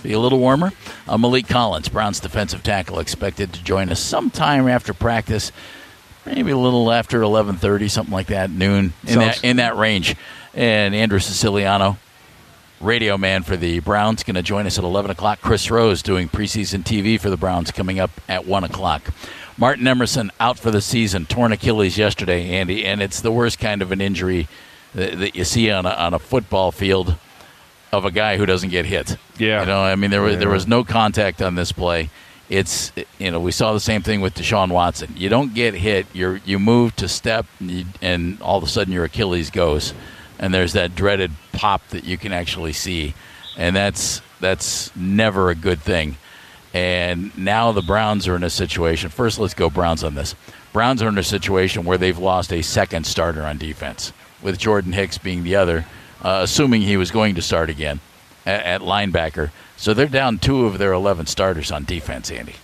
be a little warmer. Malik Collins, Browns defensive tackle, expected to join us sometime after practice, maybe a little after 11:30, something like that, noon, in that range. And Andrew Siciliano, radio man for the Browns, going to join us at 11 o'clock. Chris Rose doing preseason TV for the Browns coming up at 1 o'clock. Martin Emerson out for the season, torn Achilles yesterday, Andy, and it's the worst kind of an injury that you see on a football field of a guy who doesn't get hit. Yeah. You know, I mean, there was no contact on this play. It's, you know, we saw the same thing with Deshaun Watson. You don't get hit, you move to step, and all of a sudden your Achilles goes. And there's that dreaded pop that you can actually see. And that's never a good thing. And now the Browns are in a situation. First, let's go Browns on this. Browns are in a situation where they've lost a second starter on defense, with Jordan Hicks being the other, assuming he was going to start again at linebacker. So they're down 2 of their 11 starters on defense, Andy.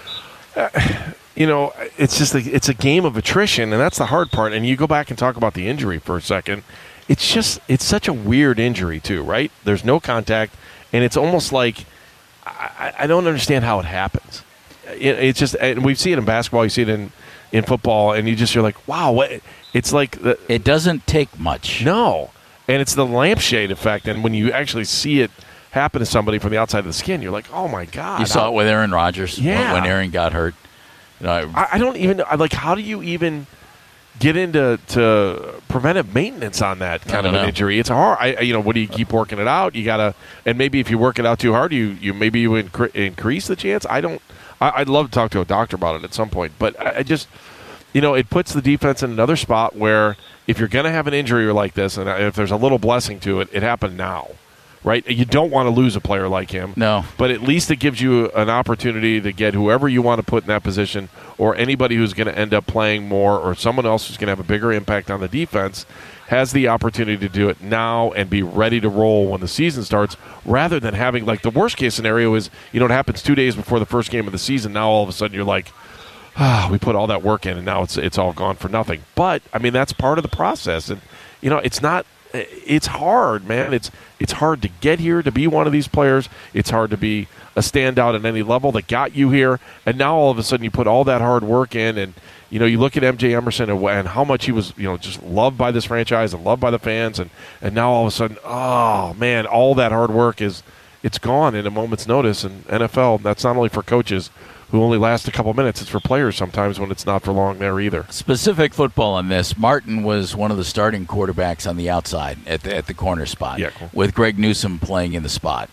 You know, it's just it's a game of attrition, and that's the hard part. And you go back and talk about the injury for a second. It's such a weird injury, too, right? There's no contact, and it's almost like I don't understand how it happens. It's just, and we see it in basketball, you see it in football, and you're like, wow, what? It's like it doesn't take much. No, and it's the lampshade effect, and when you actually see it happen to somebody from the outside of the skin, you're like, oh my God. You saw it with Aaron Rodgers when Aaron got hurt. You know, I don't even like. How do you even get into preventive maintenance on that kind of an injury? It's hard. What do you keep working it out? You gotta, and maybe if you work it out too hard, you increase the chance. I'd love to talk to a doctor about it at some point, but I just, it puts the defense in another spot where if you're going to have an injury like this, and if there's a little blessing to it, it happened now. Right? You don't want to lose a player like him. No. But at least it gives you an opportunity to get whoever you want to put in that position, or anybody who's going to end up playing more, or someone else who's going to have a bigger impact on the defense, has the opportunity to do it now and be ready to roll when the season starts, rather than having, like, the worst case scenario is, it happens 2 days before the first game of the season. Now all of a sudden you're like, we put all that work in and now it's all gone for nothing. But, I mean, that's part of the process. And, it's not... It's hard, man. It's hard to get here to be one of these players. It's hard to be a standout at any level that got you here. And now all of a sudden you put all that hard work in, and you look at MJ Emerson and how much he was just loved by this franchise and loved by the fans, and now all of a sudden, oh man, all that hard work it's gone in a moment's notice. And NFL, that's not only for coaches who only last a couple minutes. It's for players sometimes when it's not for long there either. Specific football on this. Martin was one of the starting quarterbacks on the outside at the corner spot, cool. With Greg Newsome playing in the slot.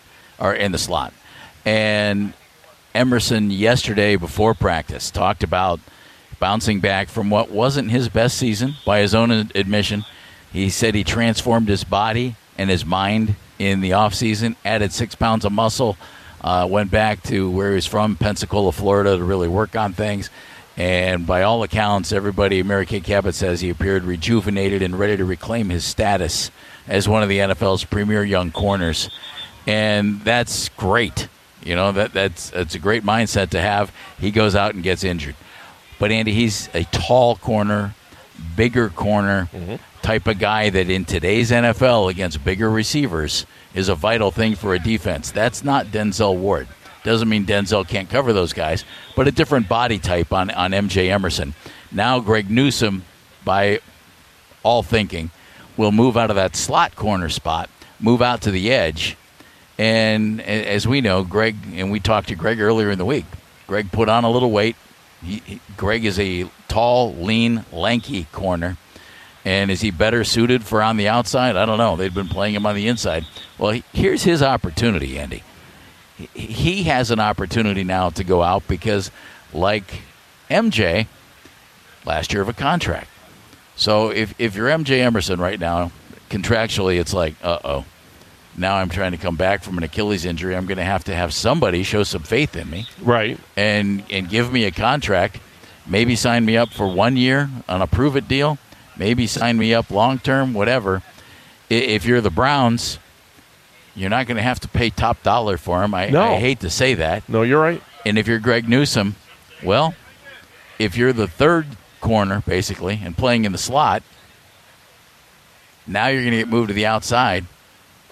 And Emerson yesterday before practice talked about bouncing back from what wasn't his best season by his own admission. He said he transformed his body and his mind in the offseason, added 6 pounds of muscle, went back to where he was from, Pensacola, Florida, to really work on things. And by all accounts, Mary Kay Cabot says he appeared rejuvenated and ready to reclaim his status as one of the NFL's premier young corners. And that's great. That's a great mindset to have. He goes out and gets injured. But, Andy, he's a tall corner, bigger corner, type of guy that in today's NFL against bigger receivers is a vital thing for a defense. That's not Denzel Ward. Doesn't mean Denzel can't cover those guys, but a different body type on MJ Emerson. Now Greg Newsome, by all thinking, will move out of that slot corner spot, move out to the edge. And as we know, Greg, and we talked to Greg earlier in the week, Greg put on a little weight. Greg is a tall, lean, lanky corner. And is he better suited for on the outside? I don't know. They've been playing him on the inside. Well, here's his opportunity, Andy. He has an opportunity now to go out because, like MJ, last year of a contract. So if you're MJ Emerson right now, contractually it's like, uh-oh. Now I'm trying to come back from an Achilles injury. I'm going to have somebody show some faith in me. Right. And give me a contract. Maybe sign me up for 1 year on a prove-it deal. Maybe sign me up long-term, whatever. If you're the Browns, you're not going to have to pay top dollar for him. I hate to say that. No, you're right. And if you're Greg Newsome, well, if you're the third corner, basically, and playing in the slot, now you're going to get moved to the outside.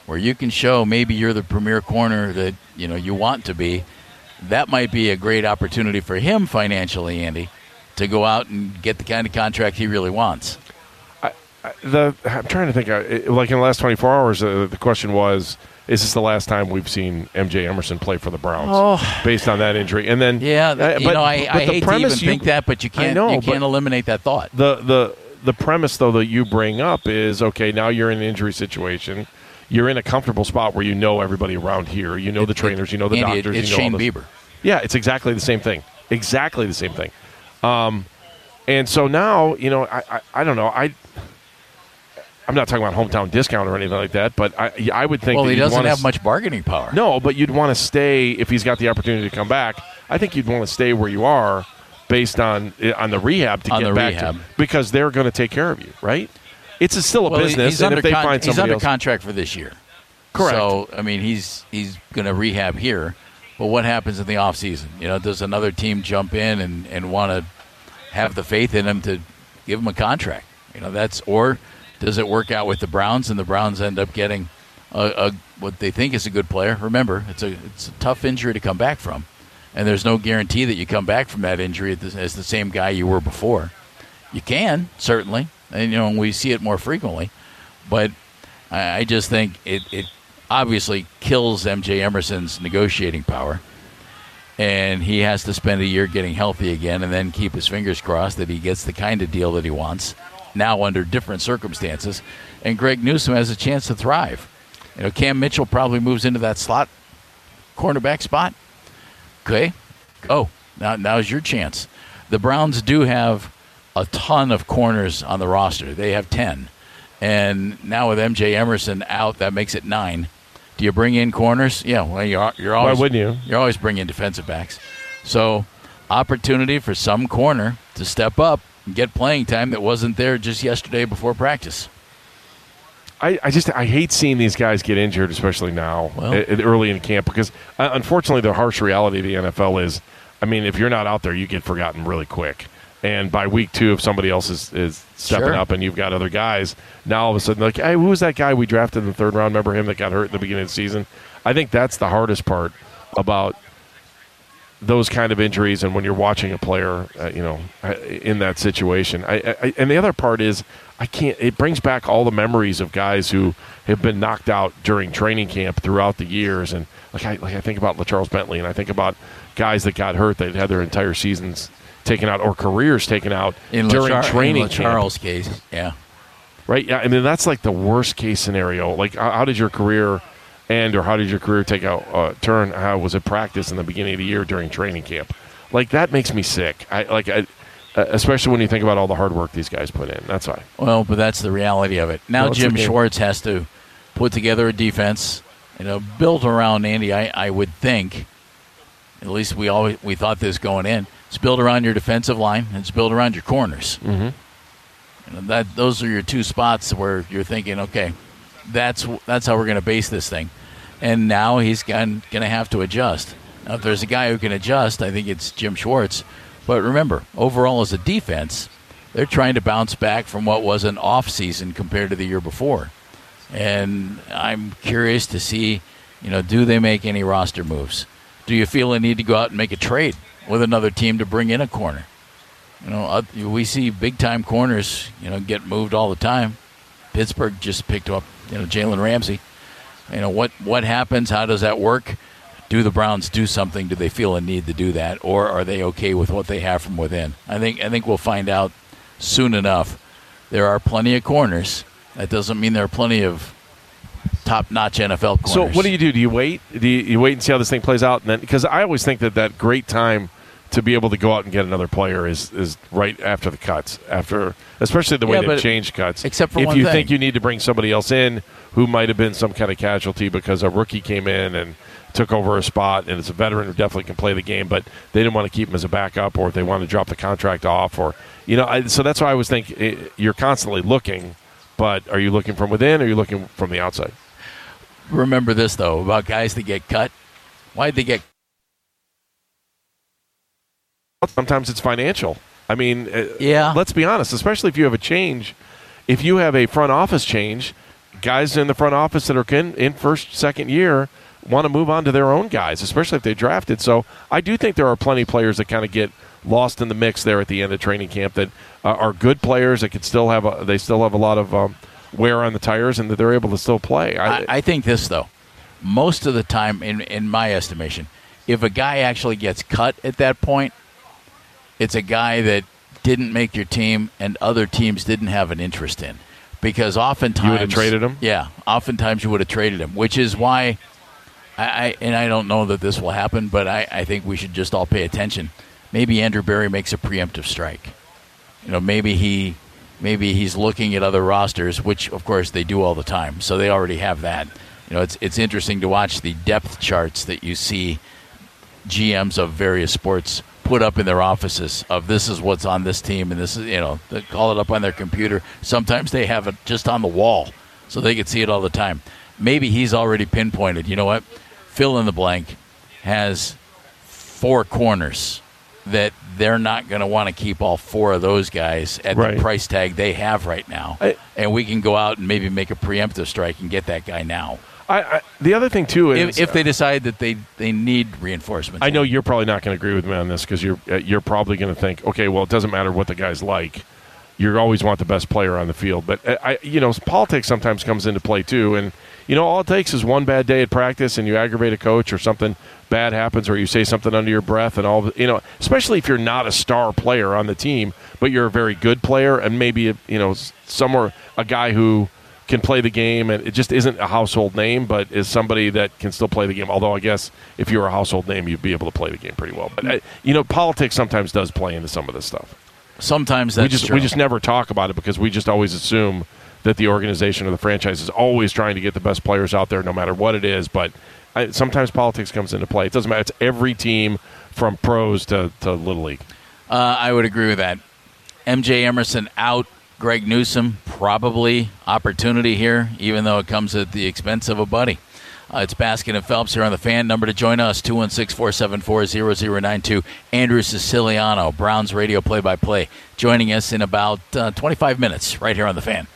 where you can show maybe you're the premier corner that you want to be, that might be a great opportunity for him financially, Andy, to go out and get the kind of contract he really wants. I'm trying to think. Like in the last 24 hours, the question was, is this the last time we've seen MJ Emerson play for the Browns based on that injury? And then, I hate to even think that, but you can't eliminate that thought. The premise, though, that you bring up is, okay, now you're in an injury situation. You're in a comfortable spot where you know everybody around here. You know the trainers. You know the Andy, doctors. It's you know Shane Bieber. Yeah, it's exactly the same thing. Exactly the same thing. And so now, I don't know. I'm not talking about hometown discount or anything like that, but I would think he doesn't have much bargaining power. No, but you'd want to stay if he's got the opportunity to come back. I think you'd want to stay where you are based on the rehab to get back to, because they're going to take care of you, right? It's still a business, and if they find somebody he's under else, contract for this year. Correct. So, I mean, he's going to rehab here, but what happens in the offseason? Does another team jump in and want to have the faith in him to give him a contract? Or does it work out with the Browns, and the Browns end up getting what they think is a good player? Remember, it's a tough injury to come back from, and there's no guarantee that you come back from that injury as the same guy you were before. You can, certainly, and we see it more frequently, but I just think it obviously kills MJ Emerson's negotiating power, and he has to spend a year getting healthy again and then keep his fingers crossed that he gets the kind of deal that he wants, now under different circumstances, and Greg Newsome has a chance to thrive. Cam Mitchell probably moves into that slot cornerback spot. Okay. Now's your chance. The Browns do have a ton of corners on the roster. They have 10. And now with MJ Emerson out, that makes it 9. Do you bring in corners? Yeah, well, you're always, why wouldn't you? You're always bringing defensive backs. So, opportunity for some corner to step up and get playing time that wasn't there just yesterday before practice. I hate seeing these guys get injured, especially now, early in camp, because unfortunately the harsh reality of the NFL is, if you're not out there, you get forgotten really quick. And by week 2, if somebody else is stepping up and you've got other guys, now all of a sudden, like, hey, who was that guy we drafted in the 3rd round? Remember him that got hurt in the beginning of the season? I think that's the hardest part about those kind of injuries, and when you're watching a player, in that situation. And the other part is, it brings back all the memories of guys who have been knocked out during training camp throughout the years. And I think about LaCharles Bentley, and I think about guys that got hurt that had their entire seasons taken out or careers taken out during training camp. In Charles' case, yeah. Right? Yeah, that's like the worst case scenario. Like, how did your career end, or how did your career take a turn? How was it practice in the beginning of the year during training camp? Like, that makes me sick. Especially when you think about all the hard work these guys put in. That's why. Well, but that's the reality of it. Now Jim Schwartz has to put together a defense, built around Andy. I would think, at least we thought this going in. It's built around your defensive line, and it's built around your corners. Mm-hmm. Those are your 2 spots where you're thinking, okay, that's how we're going to base this thing. And now he's going to have to adjust. Now, if there's a guy who can adjust, I think it's Jim Schwartz. But remember, overall as a defense, they're trying to bounce back from what was an off season compared to the year before. And I'm curious to see, do they make any roster moves? Do you feel a need to go out and make a trade with another team to bring in a corner? We see big-time corners, get moved all the time. Pittsburgh just picked up, Jalen Ramsey. What happens? How does that work? Do the Browns do something? Do they feel a need to do that, or are they okay with what they have from within? I think we'll find out soon enough. There are plenty of corners. That doesn't mean there are plenty of top-notch NFL corners. So what do? Do you wait? Do you wait and see how this thing plays out? And then, because I always think that great time to be able to go out and get another player is right after the cuts, especially the way they've changed cuts. Except for if one you thing. think you need to bring somebody else in who might have been some kind of casualty because a rookie came in and took over a spot, and it's a veteran who definitely can play the game, but they didn't want to keep him as a backup, or if they want to drop the contract off, or so that's why I always think you're constantly looking, but are you looking from within, or are you looking from the outside? Remember this, though, about guys that get cut. Why did they get Sometimes it's financial. Yeah. Let's be honest, especially if you have a change. If you have a front office change, guys in the front office that are in first, second year want to move on to their own guys, especially if they drafted. So I do think there are plenty of players that kind of get lost in the mix there at the end of training camp that are good players that could still have a lot of wear on the tires and that they're able to still play. I think this, though, most of the time, in my estimation, if a guy actually gets cut at that point, it's a guy that didn't make your team and other teams didn't have an interest in. Because oftentimes you would have traded him? Yeah, oftentimes you would have traded him, which is why I don't know that this will happen, but I think we should just all pay attention. Maybe Andrew Berry makes a preemptive strike. Maybe he's looking at other rosters, which of course they do all the time, so they already have that. It's interesting to watch the depth charts that you see GMs of various sports put up in their offices of this is what's on this team, and this is, they call it up on their computer. Sometimes they have it just on the wall so they can see it all the time. Maybe he's already pinpointed, you know what, fill in the blank has 4 corners that they're not going to want to keep all 4 of those guys at the price tag they have right now. And we can go out and maybe make a preemptive strike and get that guy now. The other thing, too, is if they decide that they need reinforcements. I know you're probably not going to agree with me on this because you're probably going to think, okay, well, it doesn't matter what the guy's like. You always want the best player on the field. But, politics sometimes comes into play, too. And, all it takes is one bad day at practice and you aggravate a coach or something bad happens or you say something under your breath and all, especially if you're not a star player on the team, but you're a very good player and maybe, somewhere a guy who can play the game and it just isn't a household name, but is somebody that can still play the game. Although I guess if you were a household name, you'd be able to play the game pretty well. But, politics sometimes does play into some of this stuff. Sometimes that's true. We just never talk about it because we just always assume that the organization or the franchise is always trying to get the best players out there no matter what it is. But sometimes politics comes into play. It doesn't matter. It's every team from pros to Little League. I would agree with that. MJ Emerson out. Greg Newsome, probably opportunity here, even though it comes at the expense of a buddy. It's Baskin and Phelps here on the Fan. Number to join us, 216-474-0092. Andrew Siciliano, Browns radio play-by-play, joining us in about 25 minutes right here on the Fan.